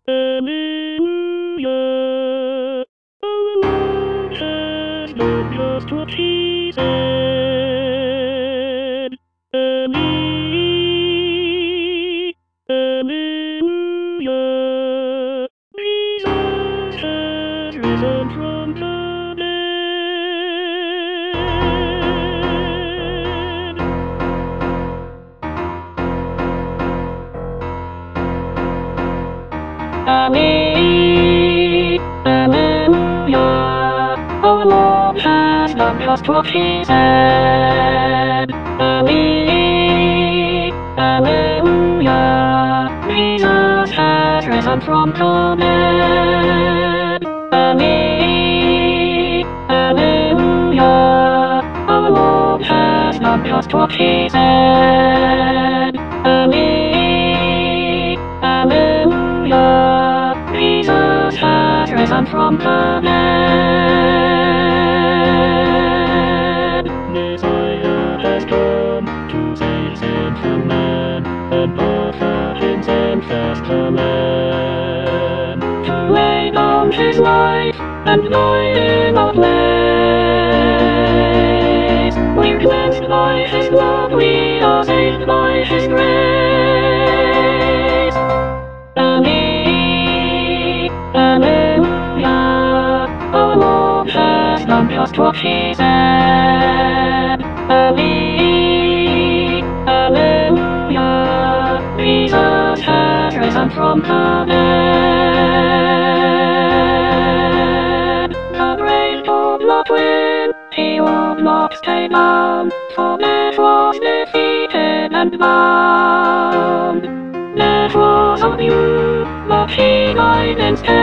Hallelujah. Our Lord has done just what he said. Hallelujah. Jesus has risen from the dead. Hallelujah. Our Lord has done just what he said. Hallelujah. Jesus has risen from the dead. Hallelujah. Our Lord has done just what he said. Hallelujah. Jesus has risen from the dead. Messiah has come to save sinful man and offer himself as the Lamb to lay down his life and die in our place. We're cleansed by his blood, we are saved by his grace. Hallelujah. Our Lord has done just what he said. Hallelujah. Jesus has risen from the dead. The grave could not win, he would not stay down, for death was defeated and bound. Death was on you, but he died instead.